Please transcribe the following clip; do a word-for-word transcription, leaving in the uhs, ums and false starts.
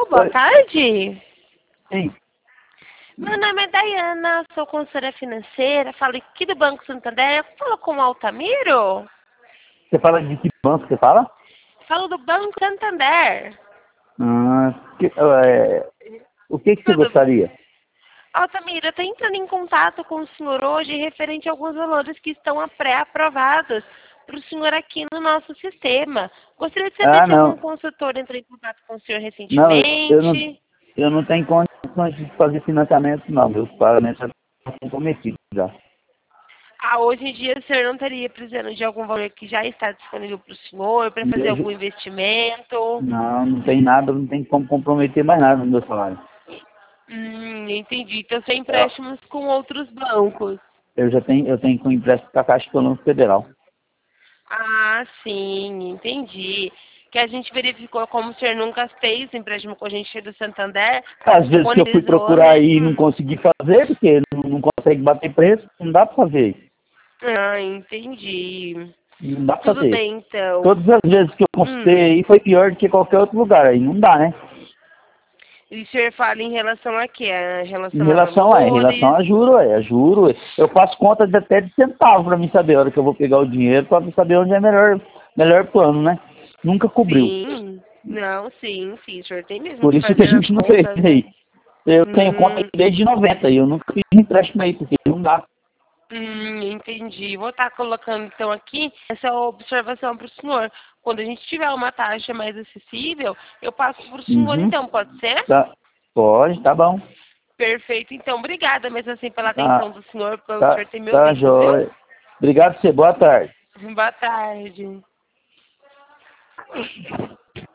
boa Oi. tarde. Sim. Meu nome é Dayana, sou consultora financeira, falo aqui do Banco Santander. Falo com o Altamiro? Você fala de que banco você fala? Falo do Banco Santander. Ah, que, é, o que, que você Tudo. gostaria? Altamiro, eu estou entrando em contato com o senhor hoje referente a alguns valores que estão pré-aprovados para o senhor aqui no nosso sistema. Gostaria de saber Ah, se algum não. consultor entrou em contato com o senhor Não, eu não, recentemente. eu não tenho condições de fazer financiamento, não. Meus pagamentos já estão comprometidos já. Ah, hoje em dia o senhor não estaria precisando de algum valor que já está disponível para o senhor, para fazer Eu algum ju- investimento? não, não tem nada, não tem como comprometer mais nada no meu salário. Hum, entendi. Então, sem Eu, empréstimos com outros bancos. eu já tenho, eu tenho com empréstimo com a Caixa Econômica Federal. Ah, sim, entendi. Que a gente verificou como o senhor nunca fez empréstimo com a gente do Santander, Às vezes que eu fui disponibilizou, procurar né? aí e não Hum. consegui fazer, porque não, não consegue bater preço, não dá para fazer isso. Ah, entendi. Não dá pra Tudo fazer. bem, então. Todas as vezes que eu consultei Hum. aí foi pior do que qualquer outro lugar. Aí não dá, né? E o senhor fala em relação a quê? Em Em relação a relação a, em relação valores? a juro, é, a juro. é. Eu faço conta de até de centavo pra mim saber a hora que eu vou pegar o dinheiro, pra mim saber onde é melhor, melhor plano, né? Nunca cobriu. Sim. Não, sim, sim. O senhor tem mesmo Por que isso que a fazer as gente não fez contas, né? aí. Eu tenho conta aí Hum, desde noventa e eu nunca fiz empréstimo aí, porque não dá. hum, entendi. Vou estar colocando então aqui essa observação para o senhor. Quando a gente tiver uma taxa mais acessível, eu passo para o senhor Uhum. então, pode ser? Tá. Pode, tá bom. Perfeito, então. Obrigada mesmo assim pela Tá, atenção do senhor, pelo tá, senhor ter me tá, ouvido, viu? jóia. Obrigado, você. Boa tarde. Boa tarde.